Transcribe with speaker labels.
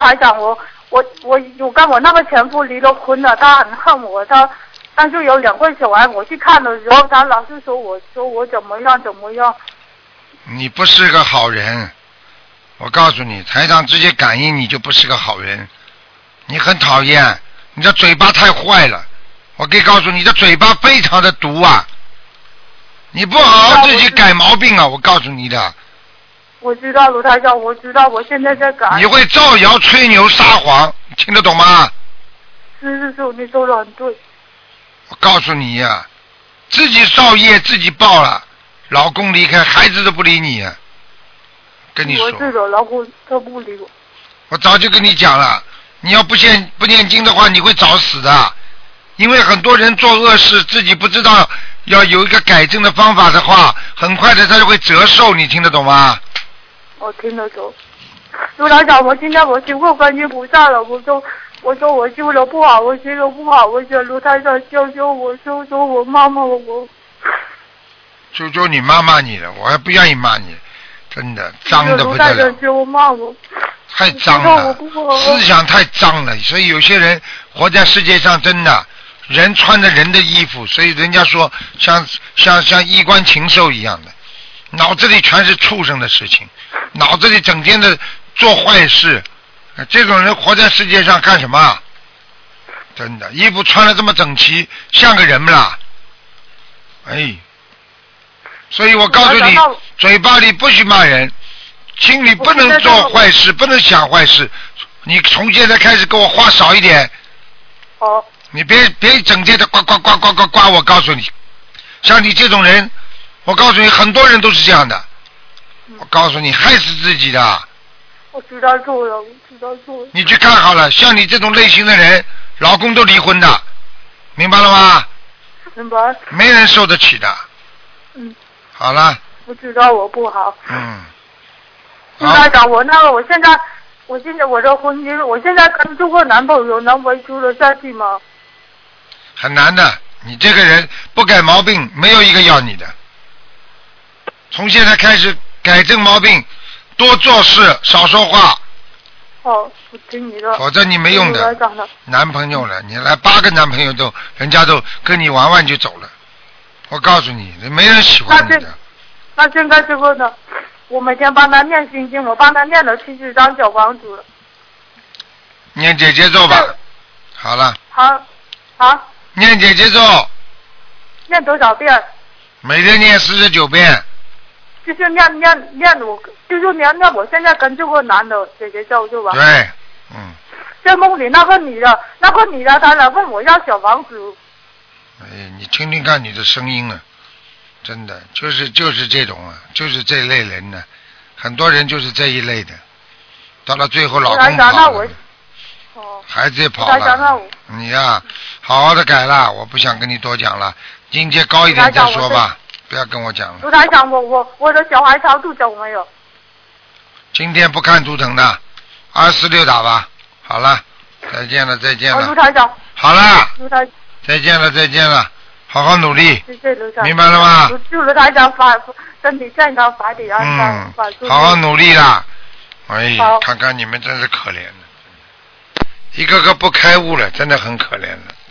Speaker 1: 台长，我跟我那个前夫离了婚了，他很恨我，但是有2个小孩，我去看的时候，他老是说我怎么样。
Speaker 2: 你不是个好人，我告诉你，台长直接感应你就不是个好人，你很讨厌，你的嘴巴太坏了，我可以告诉你，你的嘴巴非常的毒啊，你不好好自己改毛病啊，我告诉你的。
Speaker 1: 我知道卢台长，我知道，我现在在改。
Speaker 2: 你会造谣吹牛撒谎，听得懂吗？
Speaker 1: 是，你说的很对。
Speaker 2: 我告诉你呀，自己造业自己报了，老公离开，孩子都不理你，跟你说。
Speaker 1: 我是的，老公他不理我。
Speaker 2: 我早就跟你讲了，你要不念经的话，你会早死的。因为很多人做恶事，自己不知道要有一个改正的方法的话，很快的他就会折寿，你听得懂吗？
Speaker 1: 我听得懂。卢台长，今天我修过观音菩萨了，我说我修的不好，我修的不好，我想卢台长救救我，救救我妈妈我。
Speaker 2: 救救你妈骂你了，我还不愿意骂你，真的脏的不得了。
Speaker 1: 卢台长救我骂我。
Speaker 2: 太脏了，思想太脏了，所以有些人活在世界上，真的人穿着人的衣服，所以人家说像衣冠禽兽一样的，脑子里全是畜生的事情，脑子里整天的做坏事，这种人活在世界上干什么？真的，衣服穿得这么整齐，像个人不啦？哎，所以我告诉你，嘴巴里不许骂人，心里不能做坏事，不能想坏事。你从现在开始给我话少一点。
Speaker 1: 好。
Speaker 2: 你别整天的呱，我告诉你，像你这种人，我告诉你，很多人都是这样的。我告诉你，害死自己的。
Speaker 1: 我知道错了，
Speaker 2: 你去看好了，像你这种类型的人，老公都离婚的，明白了吗？
Speaker 1: 明白。
Speaker 2: 没人受得起的。好了。
Speaker 1: 我知道我不好。
Speaker 2: 卢
Speaker 1: 台长，我现在我的婚姻，我现在跟这个男朋友能维持得下去吗？
Speaker 2: 很难的，你这个人不改毛病，没有一个要你的。从现在开始改正毛病，多做事，少说话。
Speaker 1: 我听你的。
Speaker 2: 否则你没用的。男朋友了，你来8个男朋友人家都跟你玩玩就走了。我告诉你，没人喜欢你的。
Speaker 1: 那现在这个呢？我每天帮他念心经，我帮他念了70张小房子了。
Speaker 2: 念姐姐咒吧。好了。
Speaker 1: 好。
Speaker 2: 念姐姐咒。
Speaker 1: 念多少遍？
Speaker 2: 每天念49遍。
Speaker 1: 就是念我，就是念我现在跟这个男的姐姐咒就完。
Speaker 2: 对。
Speaker 1: 在梦里那个女的，她来问我要小房子。
Speaker 2: 你听听看你的声音啊。真的就是这种啊，就是这类人呢，很多人就是这一类的，到了最后老公跑了，孩子也跑了，你呀，好好的改了，我不想跟你多讲了，境界高一点再说吧，不要跟我讲了。
Speaker 1: 卢台长，我的小孩超度走没有？
Speaker 2: 今天不看图腾的，246打吧。好了，再见了。
Speaker 1: 卢台长。
Speaker 2: 好了。再见了。好好努力，
Speaker 1: 谢谢卢台长，
Speaker 2: 明白了吗？
Speaker 1: 祝卢台长身体健康，法体安康，
Speaker 2: 好好努力啦！哎，看看你们真是可怜的，一个个不开悟了，真的很可怜了。